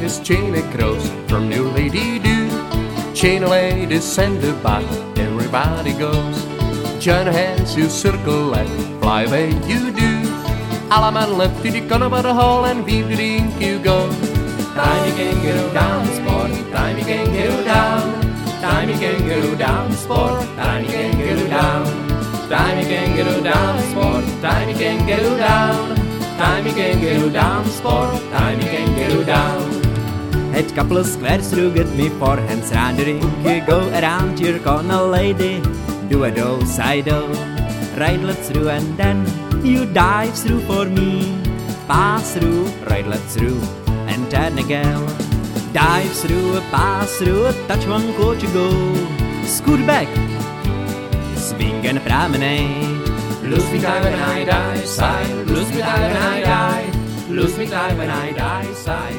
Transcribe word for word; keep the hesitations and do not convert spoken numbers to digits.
his chain across from New Lady Do. Chain away, descend the back, everybody goes. Join hands, you circle and fly away you do. Allemaal left to the corner by the hall and weave the ink you go. Tiny kangaroo down sport, tiny kangaroo down. Tiny kangaroo down sport, tiny kangaroo down. Tiny kangaroo down sport, tiny kangaroo down. Tiny kangaroo down sport, tiny kangaroo down. Het couple of squares through get me four hands round the ring. You go around your corner lady. Do a do, side do. Right let's through and then you dive through for me. Pass through, right let's through. And then again. Dive through, pass through, touch one coach you go. Scoot back. Swing and promenade. Lose me die when I die, sigh. Lose me die when I die. Lose me die when I die, sigh.